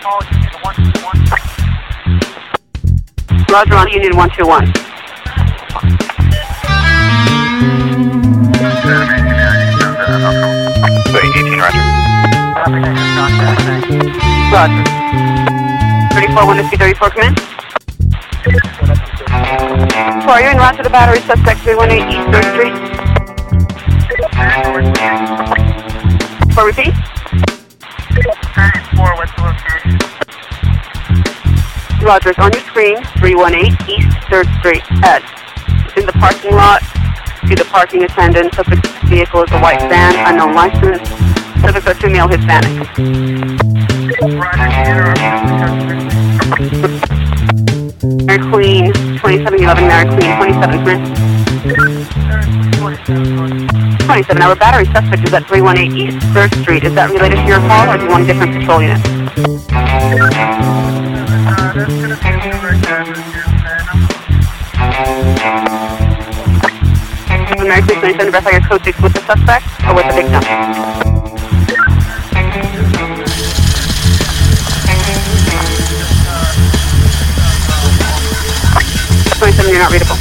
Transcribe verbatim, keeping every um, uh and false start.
Roger on Union one two one. eighteen, Roger. Roger. thirty-four one to C thirty-four, come in. So are you in route to the battery suspect three one eight East third Street? For repeat? thirty-four, what's the location? Roger, it's on your screen, three one eight East third Street. Ed. It's in the parking lot. See the parking attendant. Subject vehicle is a white van, unknown license. Subjects are two male Hispanic. Mary Queen, twenty-seven eleven Mary Queen, twenty-seven Prince. twenty-seven hour battery suspect is at three one eight East third Street. Is that related to your call or do you want a different patrol unit? Mary Queen, twenty-seven, verify your code six with the suspect or with the victim? twenty-seven, you're not readable.